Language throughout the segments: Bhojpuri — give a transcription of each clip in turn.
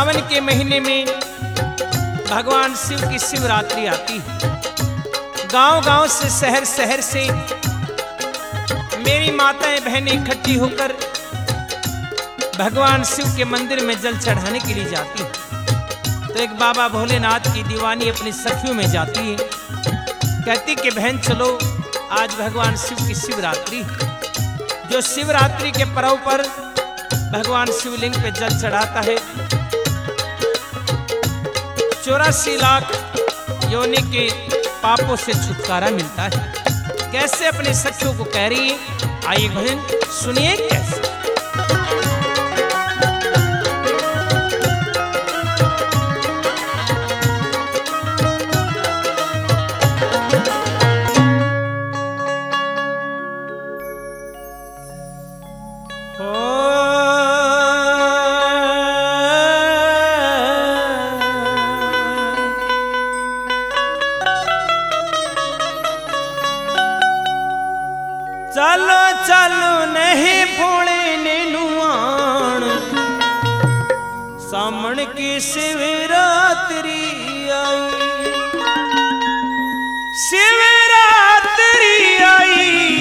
सावन के महीने में भगवान शिव की शिवरात्रि आती है। गांव-गांव से, शहर शहर से मेरी माताएं बहनें इकट्ठी होकर भगवान शिव के मंदिर में जल चढ़ाने के लिए जाती है। तो एक बाबा भोलेनाथ की दीवानी अपनी सखियों में जाती है, कहती कि बहन चलो, आज भगवान शिव की शिवरात्रि, जो शिवरात्रि के पर्व पर भगवान शिवलिंग पे जल चढ़ाता है 84 लाख योनि के पापों से छुटकारा मिलता है। कैसे अपने सखियों को कह रही है, आइए बहन सुनिए कैसे। चलो चलो नहीं भोले ने नुआन, सामण की शिवरात्रि आई, शिवरात्रि आई।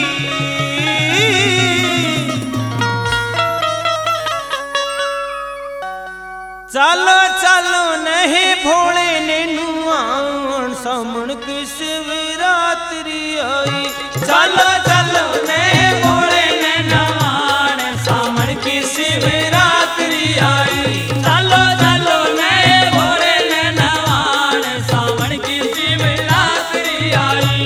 चलो चलो नहीं भोले ने नुआन, सामण की शिवरात्रि आई। चलो चलो नहीं भोले ने नुआन, सामण की शिवरात्रि आई। चलो चलो नहीं भोले ने नुआन, सामण की शिवरात्रि आई।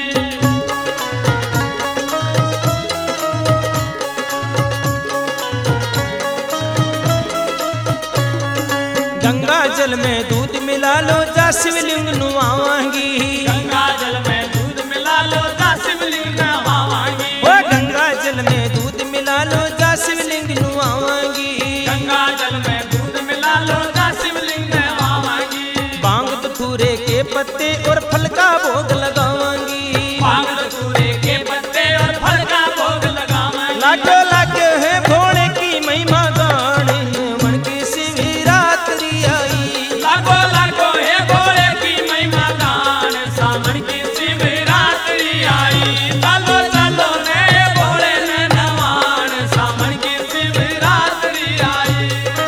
गंगा जल में दूध मिला लो, जा शिवलिंग नुआवांगी। गंगा जल में दूध मिला लो, जा शिवलिंग नुआवांगी। ओ गंगा जल में दूध मिला लो, जा शिवलिंग नुआवांगी। गंगा जल में दूध मिला लो, जा शिवलिंग नुआवांगी। बांग धतूरे के पत्ते और फल का भोग लगावांगी। बांग धतूरे के पत्ते और फल का भोग लगावांगी। लाखों लाखों है भोले की महिमा गाने, मन की शिवरात्रि आई। लाखों लाखों है भोले की महिमा गान, सावन की शिवरात्रि आई। चलो चलो ने भोले ने नवान, सावन की शिवरात्रि आई।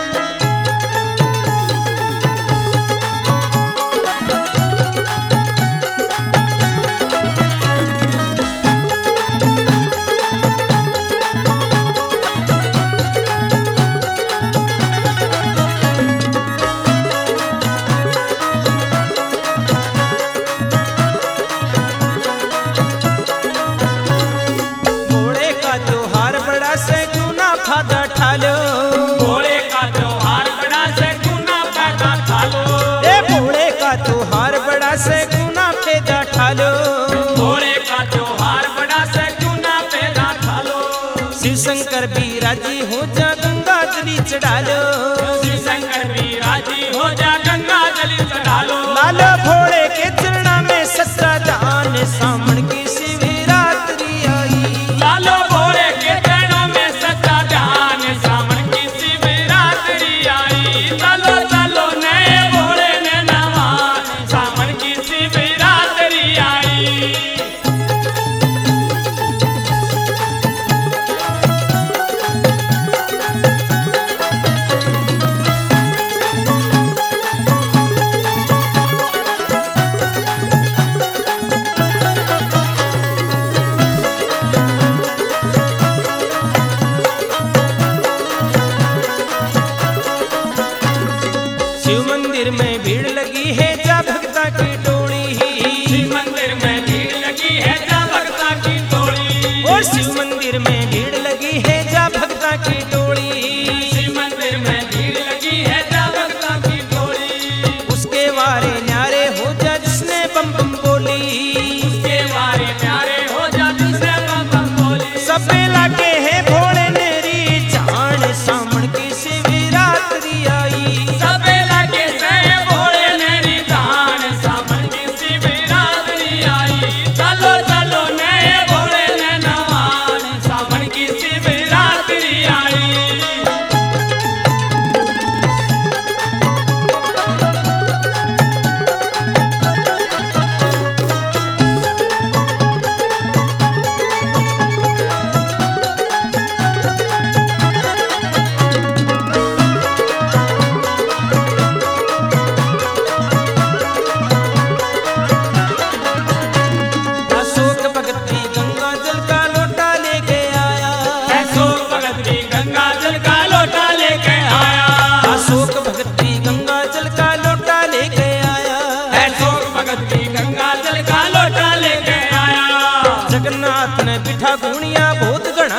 भोले का त्योहार बड़ा से गुना फायदा उठा लो। भोले का त्योहार बड़ा से गुना फायदा उठा लो। ए भोले का त्योहार बड़ा से गुना फायदा उठा लो। भोले का त्योहार बड़ा से गुना फायदा उठा लो। शिव शंकर भी राजी हो जा, गंगा जली चढ़ा लो। शिव शंकर भी राजी हो जा, गंगा जली चढ़ा लो। लालो भोले के चरणा में सच्चा जान, सामण की शिवरात्रि आई। लालो भोले के चरणों में सच्चा जान, सामण की शिवरात्रि आई। चलो चलो नए भोले ने नवान, सामण की शिवरात्रि आई।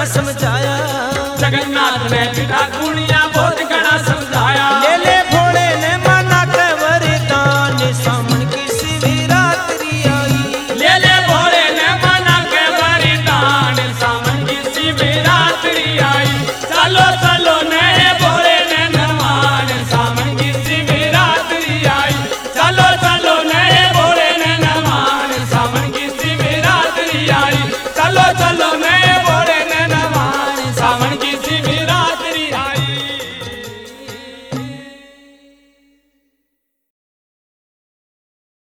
समझाया। जगन्नाथ ने पिता कुड़िया बहुत घना समझाया।